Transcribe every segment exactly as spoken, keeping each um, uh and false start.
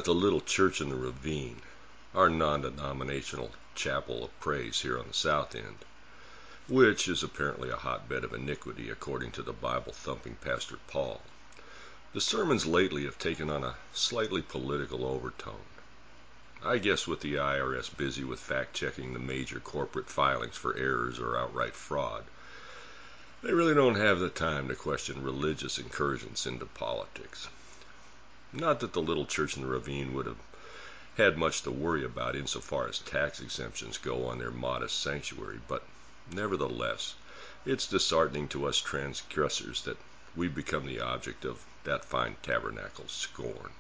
the little church in the ravine, our non-denominational chapel of praise here on the south end, which is apparently a hotbed of iniquity according to the Bible-thumping Pastor Paul, the sermons lately have taken on a slightly political overtone. I guess with the I R S busy with fact-checking the major corporate filings for errors or outright fraud, they really don't have the time to question religious incursions into politics. Not that the little church in the ravine would have had much to worry about insofar as tax exemptions go on their modest sanctuary, but nevertheless, it's disheartening to us transgressors that we become the object of that fine tabernacle's scorn.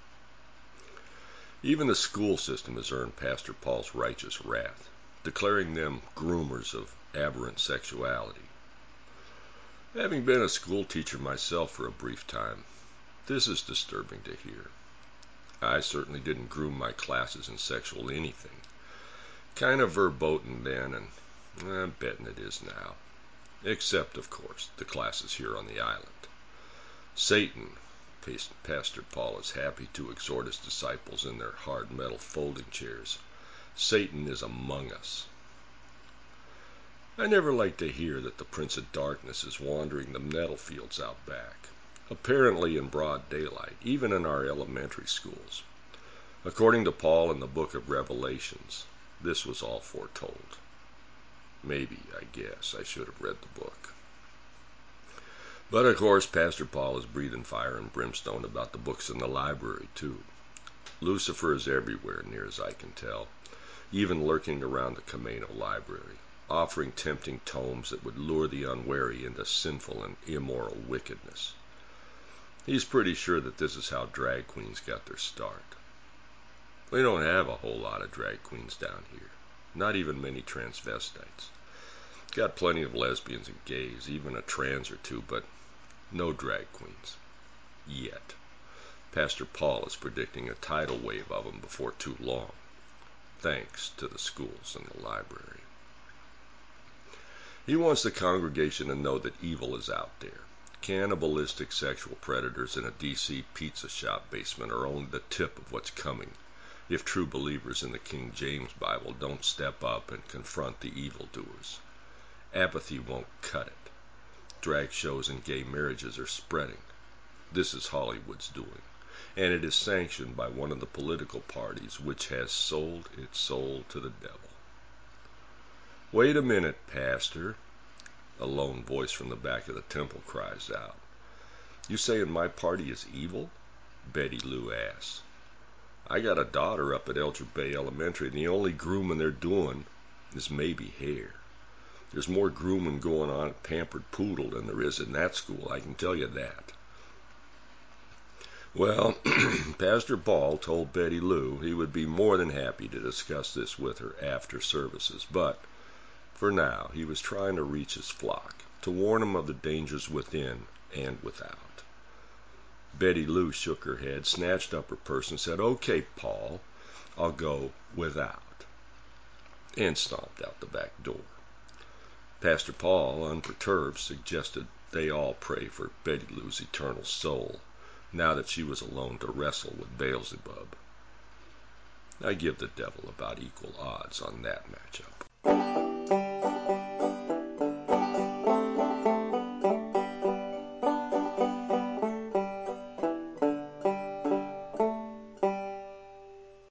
Even the school system has earned Pastor Paul's righteous wrath, declaring them groomers of aberrant sexuality. Having been a school teacher myself for a brief time, this is disturbing to hear. I certainly didn't groom my classes in sexual anything. Kind of verboten then, and I'm betting it is now. Except, of course, the classes here on the island. Satan, Pastor Paul is happy to exhort his disciples in their hard metal folding chairs. Satan is among us. I never like to hear that the Prince of Darkness is wandering the nettle fields out back, apparently in broad daylight, even in our elementary schools. According to Paul in the book of Revelations, this was all foretold. Maybe, I guess, I should have read the book. But, of course, Pastor Paul is breathing fire and brimstone about the books in the library, too. Lucifer is everywhere, near as I can tell, even lurking around the Camino library, offering tempting tomes that would lure the unwary into sinful and immoral wickedness. He's pretty sure that this is how drag queens got their start. We don't have a whole lot of drag queens down here, not even many transvestites. Got plenty of lesbians and gays, even a trans or two, but no drag queens. Yet. Pastor Paul is predicting a tidal wave of them before too long, thanks to the schools and the library. He wants the congregation to know that evil is out there. Cannibalistic sexual predators in a D C pizza shop basement are only the tip of what's coming if true believers in the King James Bible don't step up and confront the evildoers. Apathy won't cut it. Drag shows and gay marriages are spreading. This is Hollywood's doing, and it is sanctioned by one of the political parties which has sold its soul to the devil. Wait a minute, Pastor, a lone voice from the back of the temple cries out. You saying my party is evil? Betty Lou asks. I got a daughter up at Elger Bay Elementary, and the only grooming they're doing is maybe hair. There's more grooming going on at Pampered Poodle than there is in that school, I can tell you that. Well, Pastor Paul told Betty Lou he would be more than happy to discuss this with her after services, but for now he was trying to reach his flock, to warn them of the dangers within and without. Betty Lou shook her head, snatched up her purse, and said, "Okay, Paul, I'll go without," and stomped out the back door. Pastor Paul, unperturbed, suggested they all pray for Betty Lou's eternal soul, now that she was alone to wrestle with Beelzebub. I give the devil about equal odds on that matchup.